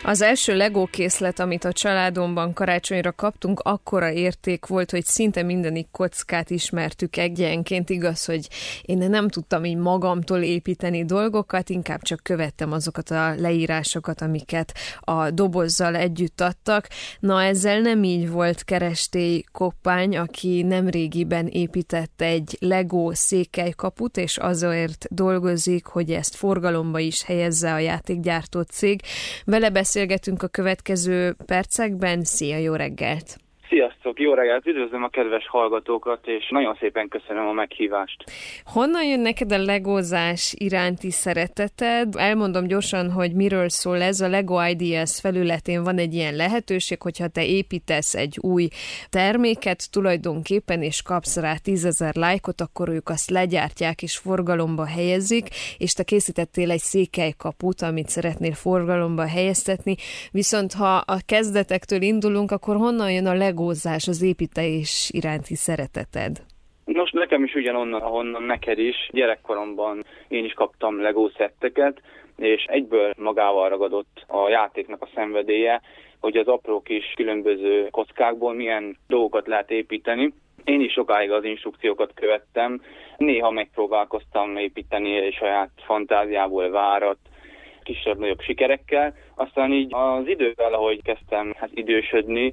Az első Lego készlet, amit a családomban karácsonyra kaptunk, akkora érték volt, hogy szinte mindenik kockát ismertük egyenként. Igaz, hogy én nem tudtam így magamtól építeni dolgokat, inkább csak követtem azokat a leírásokat, amiket a dobozzal együtt adtak. Na, ezzel nem így volt Kerestély Koppány, aki nemrégiben épített egy Lego székelykaput, és azért dolgozik, hogy ezt forgalomba is helyezze a játékgyártó cég. Vele beszélgetünk a következő percekben. Szia, jó reggelt! Sziasztok, jó reggelt! Üdvözlöm a kedves hallgatókat, és nagyon szépen köszönöm a meghívást. Honnan jön neked a legózás iránti szereteted? Elmondom gyorsan, hogy miről szól ez. A Lego Ideas felületén van egy ilyen lehetőség, hogyha te építesz egy új terméket tulajdonképpen, és kapsz rá 10 000 lájkot, akkor ők azt legyártják és forgalomba helyezik, és te készítettél egy székelykaput, amit szeretnél forgalomba helyeztetni. Viszont ha a kezdetektől indulunk, akkor honnan jön a legózás, az építés iránti szereteted? Nos, nekem is ugyanonnan, ahonnan neked is. Gyerekkoromban én is kaptam Lego szetteket, és egyből magával ragadott a játéknak a szenvedélye, hogy az apró kis különböző kockákból milyen dolgokat lehet építeni. Én is sokáig az instrukciókat követtem, néha megpróbálkoztam építeni saját fantáziából várat, kisebb-nagyobb sikerekkel. Aztán így az idővel, ahogy kezdtem idősödni,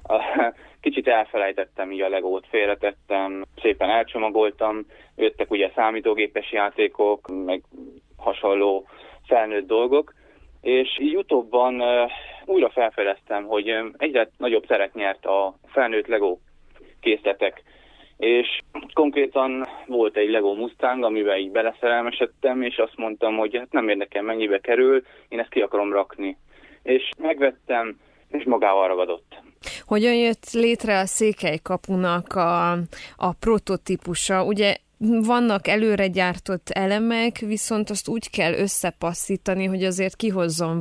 kicsit elfelejtettem így a Legót, félretettem, szépen elcsomagoltam, jöttek ugye számítógépes játékok, meg hasonló felnőtt dolgok, és így utóbban újra felfedeztem, hogy egyre nagyobb szeret nyert a felnőtt Lego készletek, és konkrétan volt egy Lego Mustang, amivel így beleszerelmesedtem, és azt mondtam, hogy hát nem érdekel, mennyibe kerül, én ezt ki akarom rakni. És megvettem, és magával ragadott. Hogyan jött létre a székelykapunak a prototípusa? Ugye vannak előre gyártott elemek, viszont azt úgy kell összepasszítani, hogy azért kihozzon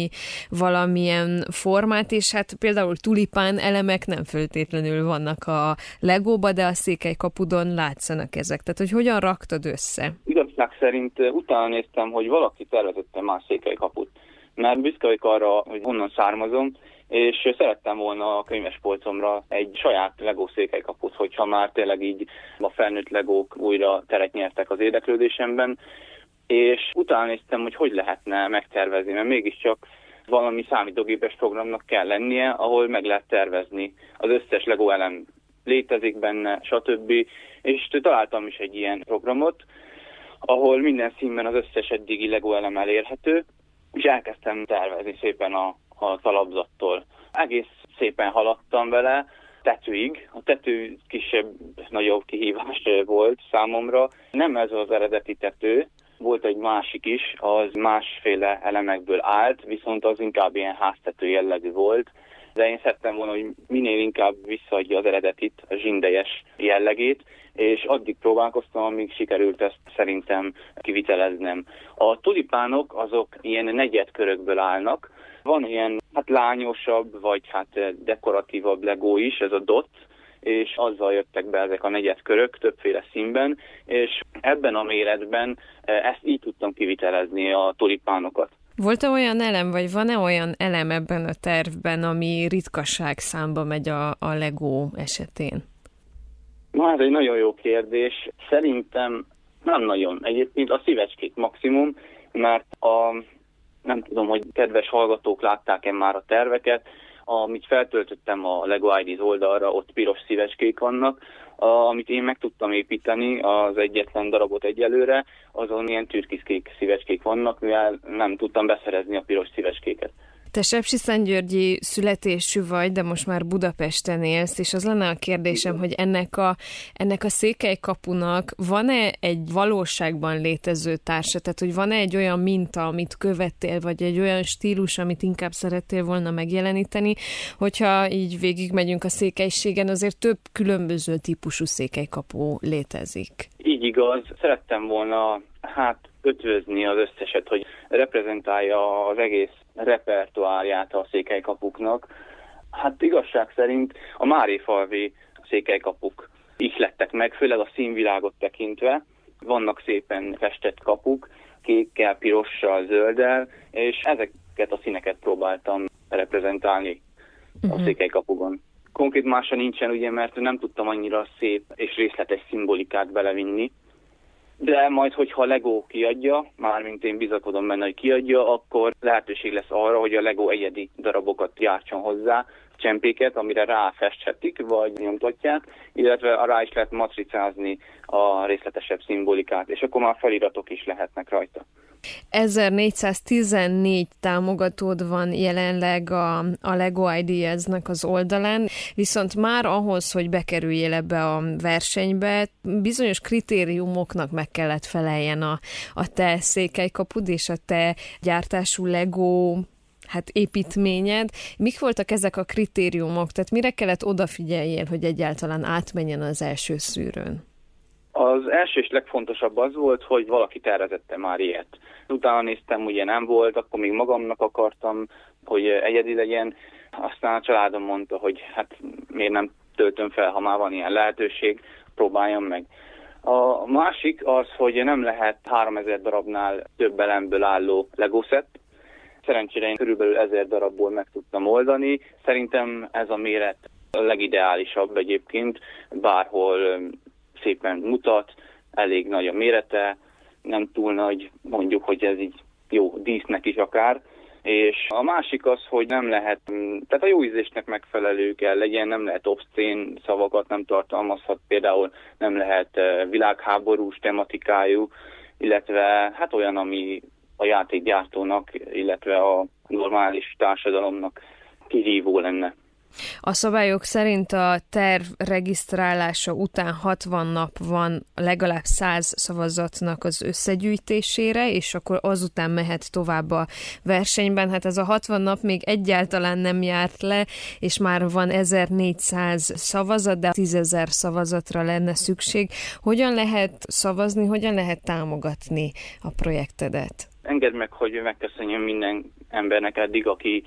valamilyen formát, és hát például tulipán elemek nem feltétlenül vannak a Legóba, de a székelykapudon látszanak ezek. Tehát, hogy hogyan raktad össze? Igazság szerint utána néztem, hogy valaki tervezette már székelykaput. Mert büszke vagyok arra, hogy honnan származom, és szerettem volna a könyvespolcomra egy saját Lego székelykaput, hogyha már tényleg így a felnőtt Legók újra teret nyertek az érdeklődésemben, és utána néztem, hogy lehetne megtervezni, mert mégiscsak valami számítógépes programnak kell lennie, ahol meg lehet tervezni. Az összes Lego elem létezik benne, stb. És találtam is egy ilyen programot, ahol minden színben az összes eddigi Lego elem elérhető, és elkezdtem tervezni szépen a talapzattól. Egész szépen haladtam vele tetőig. A tető kisebb-nagyobb kihívás volt számomra. Nem ez az eredeti tető, volt egy másik is, az másféle elemekből állt, viszont az inkább ilyen háztető jellegű volt. De én szerettem volna, hogy minél inkább visszaadja az eredetit, a zsindejes jellegét, és addig próbálkoztam, amíg sikerült ezt szerintem kiviteleznem. A tulipánok azok ilyen negyedkörökből állnak. Van ilyen lányosabb, vagy dekoratívabb Lego is, ez a dot, és azzal jöttek be ezek a negyedkörök többféle színben, és ebben a méretben ezt így tudtam kivitelezni, a tulipánokat. Volt-e olyan elem, vagy van-e olyan elem ebben a tervben, ami ritkaság számba megy a Lego esetén? Na, ez egy nagyon jó kérdés. Szerintem nem nagyon. Egyébként a szívecskék maximum, mert nem tudom, hogy kedves hallgatók látták-e már a terveket, amit feltöltöttem a Lego Ideas oldalra, ott piros szívecskék vannak, amit én meg tudtam építeni, az egyetlen darabot egyelőre, azon ilyen türkiszkék szívecskék vannak, mivel nem tudtam beszerezni a piros szívecskéket. Te sepsiszentgyörgyi születésű vagy, de most már Budapesten élsz, és az lenne a kérdésem, hogy ennek a székelykapunak van-e egy valóságban létező társa? Tehát, hogy van-e egy olyan minta, amit követtél, vagy egy olyan stílus, amit inkább szerettél volna megjeleníteni, hogyha így végigmegyünk a székelységen, azért több különböző típusú székelykapu létezik. Így igaz. Szerettem volna ötvözni az összeset, hogy reprezentálja az egész repertoárját a székelykapuknak. Igazság szerint a Máréphalvi székelykapuk ihlettek meg, főleg a színvilágot tekintve. Vannak szépen festett kapuk, kékkel, pirossal, zölddel, és ezek ezeket a színeket próbáltam reprezentálni a székelykapukon. Konkrét mása nincsen, ugye, mert nem tudtam annyira szép és részletes szimbolikát belevinni, de majd, hogyha a Lego kiadja, mármint én bizakodom benne, hogy kiadja, akkor lehetőség lesz arra, hogy a Lego egyedi darabokat gyártson hozzá, csempéket, amire ráfesthetik, vagy nyomtatják, illetve rá is lehet matricázni a részletesebb szimbolikát, és akkor már feliratok is lehetnek rajta. 1414 támogatód van jelenleg a Lego Ideas-nek az oldalán, viszont már ahhoz, hogy bekerüljél ebbe a versenybe, bizonyos kritériumoknak meg kellett feleljen a te székelykapud és a te gyártású Lego építményed. Mik voltak ezek a kritériumok? Tehát mire kellett odafigyeljél, hogy egyáltalán átmenjen az első szűrőn? Az első és legfontosabb az volt, hogy valaki tervezette már ilyet. Utána néztem, ugye nem volt, akkor még magamnak akartam, hogy egyedi legyen. Aztán a családom mondta, hogy miért nem töltöm fel, ha már van ilyen lehetőség, próbáljam meg. A másik az, hogy nem lehet 3000 darabnál több elemből álló Lego set. Szerencsére én körülbelül 1000 darabból meg tudtam oldani. Szerintem ez a méret a legideálisabb egyébként, bárhol szépen mutat, elég nagy a mérete, nem túl nagy, mondjuk, hogy ez így jó dísznek is akár. És a másik az, hogy nem lehet, tehát a jó ízlésnek megfelelő kell legyen, nem lehet obszcén szavakat, nem tartalmazhat, például nem lehet világháborús tematikájú, illetve olyan, ami a játékgyártónak, illetve a normális társadalomnak kihívó lenne. A szabályok szerint a terv regisztrálása után 60 nap van legalább 100 szavazatnak az összegyűjtésére, és akkor azután mehet tovább a versenyben. Ez a 60 nap még egyáltalán nem járt le, és már van 1400 szavazat, de 10 000 szavazatra lenne szükség. Hogyan lehet szavazni, hogyan lehet támogatni a projektedet? Engedd meg, hogy megköszönjön minden embernek eddig,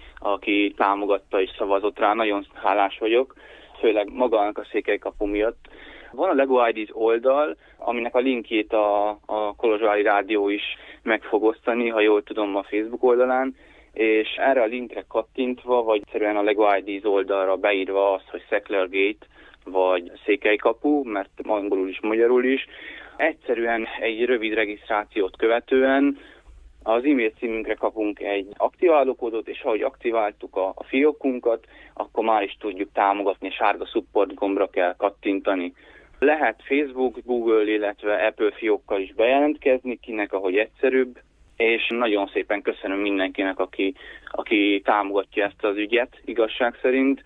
aki támogatta és szavazott rá. Nagyon hálás vagyok, főleg magának a székelykapu miatt. Van a Lego Ideas oldal, aminek a linkjét a Kolozsvári Rádió is meg fog osztani, ha jól tudom, a Facebook oldalán, és erre a linkre kattintva, vagy egyszerűen a Lego Ideas oldalra beírva az, hogy Szekler Gate, vagy székelykapu, mert angolul is, magyarul is, egyszerűen egy rövid regisztrációt követően az e-mail címünkre kapunk egy aktiválókódot, és ahogy aktiváltuk a fiókunkat, akkor már is tudjuk támogatni, sárga support gombra kell kattintani. Lehet Facebook, Google, illetve Apple fiókkal is bejelentkezni, kinek ahogy egyszerűbb, és nagyon szépen köszönöm mindenkinek, aki támogatja ezt az ügyet, igazság szerint.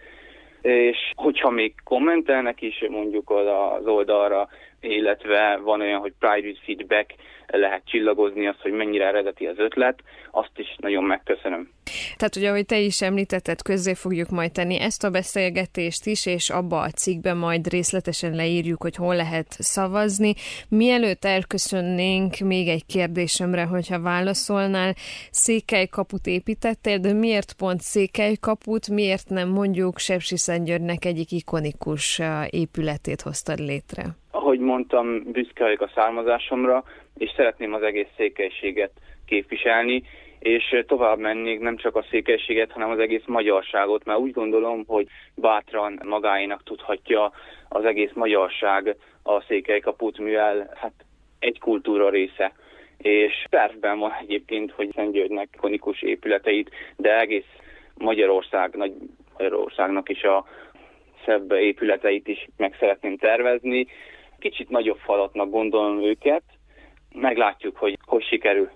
És hogyha még kommentelnek is mondjuk az oldalra, illetve van olyan, hogy private feedback, lehet csillagozni azt, hogy mennyire eredeti az ötlet, azt is nagyon megköszönöm. Tehát ugye, ahogy te is említetted, közzé fogjuk majd tenni ezt a beszélgetést is, és abba a cikkben majd részletesen leírjuk, hogy hol lehet szavazni. Mielőtt elköszönnénk, még egy kérdésemre, hogyha válaszolnál, székelykaput építettél, de miért pont székelykaput, miért nem mondjuk Sepsiszentgyörgynek egyik ikonikus épületét hoztad létre? Ahogy mondtam, büszke vagyok a származásomra, és szeretném az egész székelységet képviselni, és tovább mennék nem csak a székelységet, hanem az egész magyarságot, mert úgy gondolom, hogy bátran magáénak tudhatja az egész magyarság a székelykaput, mivel egy kultúra része. És tervben van egyébként, hogy Szentgyörgynek ikonikus épületeit, de egész Magyarország, Magyarországnak is a szebb épületeit is meg szeretném tervezni. Kicsit nagyobb falatnak gondolom őket, meglátjuk, hogy sikerül.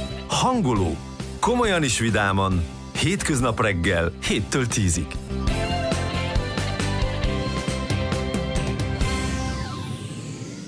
Hanguló. Komolyan is vidáman. Hétköznap reggel 7-től 10-ig.